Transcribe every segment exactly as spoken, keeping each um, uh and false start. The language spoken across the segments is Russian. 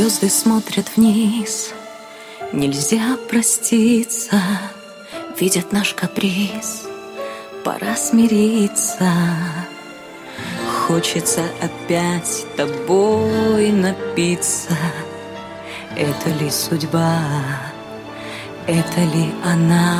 Звезды смотрят вниз, нельзя проститься, видят наш каприз, пора смириться. Хочется опять тобой напиться. Это ли судьба, это ли она?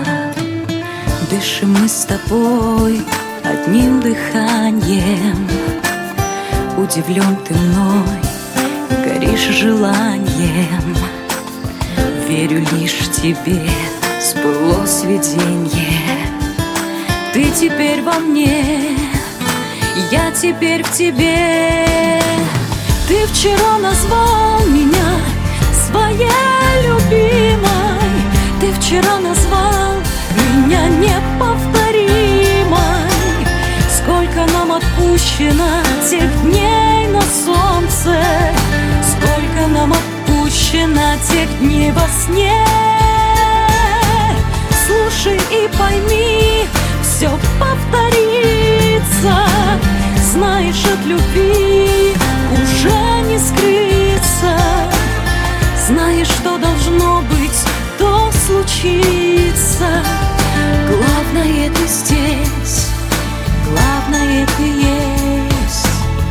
Дышим мы с тобой одним дыханием. Удивлен ты мной, горишь желанием. Верю лишь тебе, сбылось виденье. Ты теперь во мне, я теперь в тебе. Ты вчера назвал меня своей любимой. Ты вчера назвал меня неповторимой. Сколько нам отпущено тех дней на солнце, сколько нам отпущено тех дней во сне. Слушай и пойми, все повторится. Знаешь, от любви уже не скрыться. Знаешь, что должно быть, то случится. Главное, ты здесь, главное, ты есть.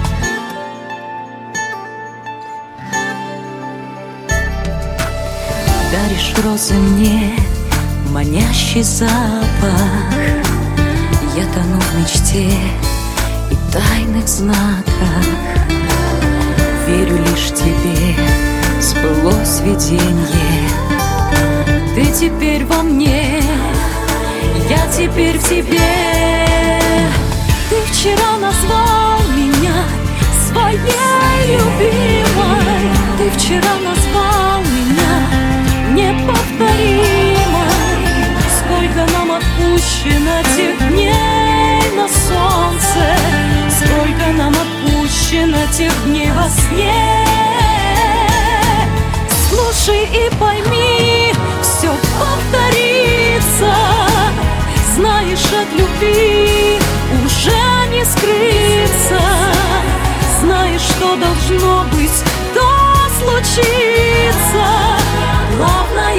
Даришь розы мне, манящий запах. Я тону в мечте и тайных знаках. Верю лишь тебе, сбылось виденье. Ты теперь во мне, я теперь в тебе. Ты вчера назвал меня своей любимой. Ты вчера назвал меня неповторимой. Сколько нам отпущено тех дней на солнце, сколько нам отпущено тех дней во сне. Слушай и пойми, все повторится. Знаешь, от любви уже не скрыться. Знаешь, что должно быть, то случится. Главное,